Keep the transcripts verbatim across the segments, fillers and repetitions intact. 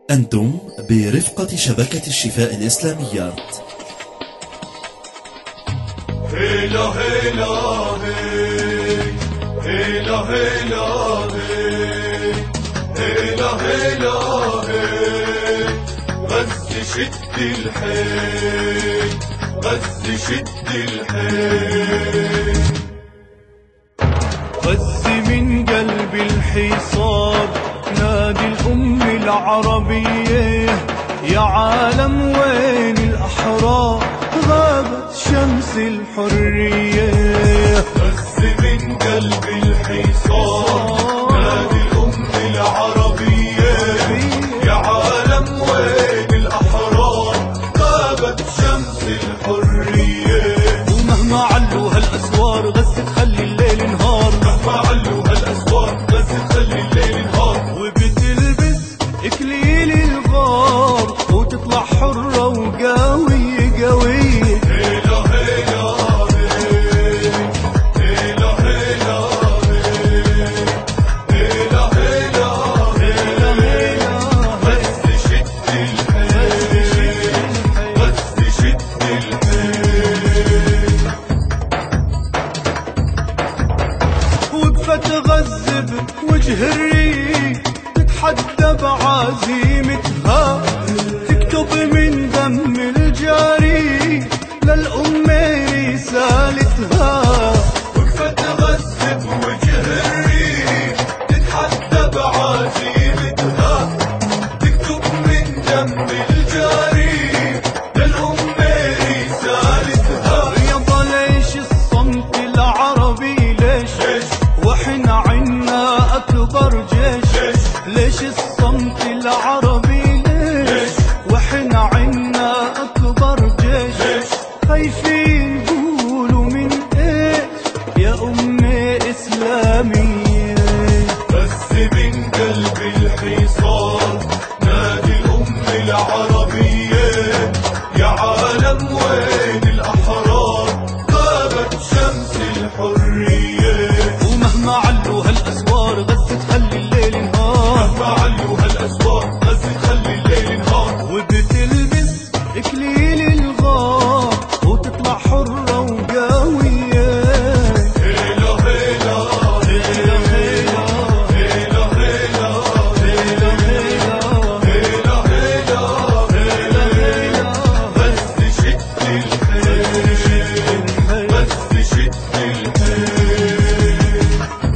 أنتم برفقة شبكة الشفاء الإسلامية. هيلا هيلا هي هيلا هيلا هي هيلا هيلا هي غزة شد الحيل غزة شد الحيل غزة من قلب الحصار نادي الأم العربية يا عالم وين الأحرار غابت شمس الحرية غزة من قلب الحصار نادي الأم العربية يا عالم وين الأحرار غابت شمس الحرية ومهما علوا هالأسوار غزة تخلي الليل نهار مهما علوا هالأسوار غزة تخلي الليل نهار وبتلبس إكليل الغار وتطلع حرة وقوية قوية هيلا هيلا هيلا هيلا هيلا هيلا هيلا هيلا غزة شد الحيل غزة شد الحيل وقفت غزة بوجه الريح تتحدى بعزيمتها تكتب من دم الجاري للأمة رسالتها وقفت غزة بوجه الريح تتحدى بعزيمتها تكتب من دم الجاري للأمة رسالتها يابا ليش الصمت العربي ليش وحنا عنا أكبر جيش ليش الصمت العربي ليش وحنا عنا أكبر جيش خايفين قولوا من إيش يا أمة إسلامية بس من قلب الحصار نادي الأم العربية يا عالم وين الأحرار غابت شمس الحرية ومهما علوا هالأسوار غزة تخلي الليل نهار مهما علوا هالأسوار غزة تخلي الليل نهار وبتلبس إكليل الغار وتطلع حرة وقوية هيلا هيلا هيلا هيلا هيلا هيلا هيلا هيلا هيلا هيلا هيلا غزة شد الحيل غزة شد الحيل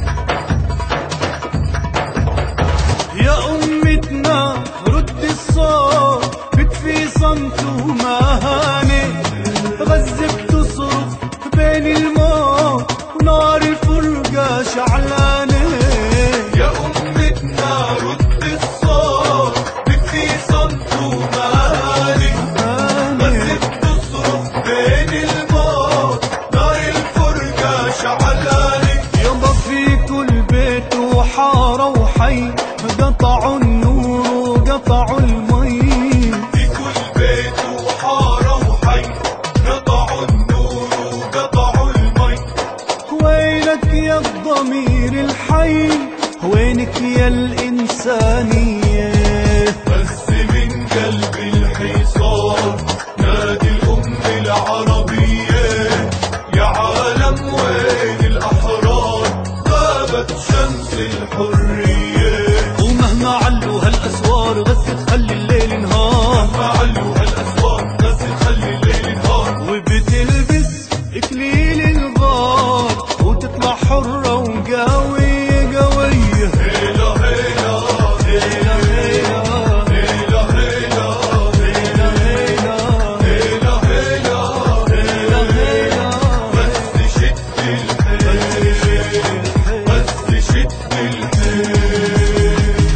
يا أمتنا رد الصوت بتفي صمت ومهانة غزة بتصرخ بين الموت ونار الفرقة شعلانة يا أمتنا رد الصوت بتفي صمت ومهانة غزة بتصرخ بين الموت نار الفرقة شعلانة يابا في كل بيت وحارة وحي قطعوا النور وقطعوا المي في كل بيت وحارة وحي قطعوا النور وقطعوا المي وينك يا الضمير الحي وينك يا الإنسانية بس من قلب الحصار نادي الأم العربية يا عالم وين الأحرار غابت شمس الحرية ومهما علوا هالأسوار غزة تخلي الليل نهار مهما علوا هالأسوار غزة تخلي الليل نهار وبتلبس إكليل الغار وتطلع حرة وقوية قوية هيلا هيلا هيلا هيلا هيلا هيلا هيلا هيلا هيلا هيلا هيلا غزة شد الحيل غزة شد الحيل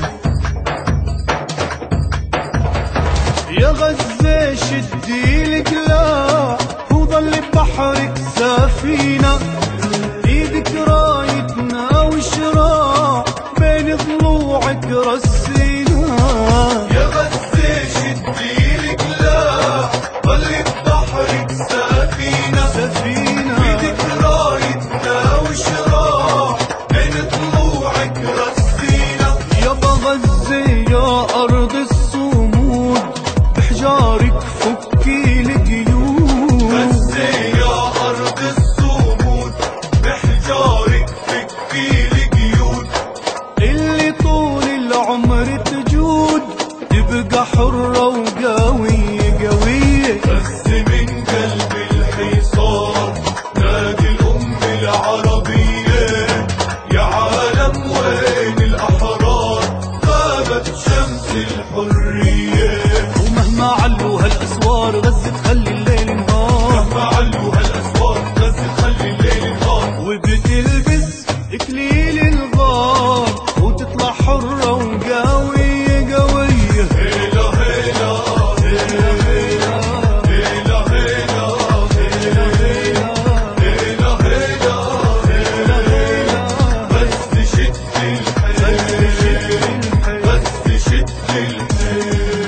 يا غزة شدي القلاع وظل ببحرك سفينة ايدك رايتنا وشراع بين ضلوعك رسينا يا غزة شدي القلاع ظل ببحرك سفينة سفينة ايدك رايتنا وشراع بين ضلوعك رسينا يابا غزة يا أرض الصور تبقى حرة وقوية قوية. بس من قلب الحصار نادي الأم العربية، يا عالم وين الأحرار غابت شمس الحرية. ومهما علوا هالأسوار غزة تخلي الليل نهار، مهما علوا هالأسوار غزة تخلي الليل نهار. وبتلبس إكليل الغار وتطلع حرة وقوية قوية. هيلا هيلا هيلا هيلا هيلا هيلا هيلا هيلا. بس شد الحيل، بس شد الحيل.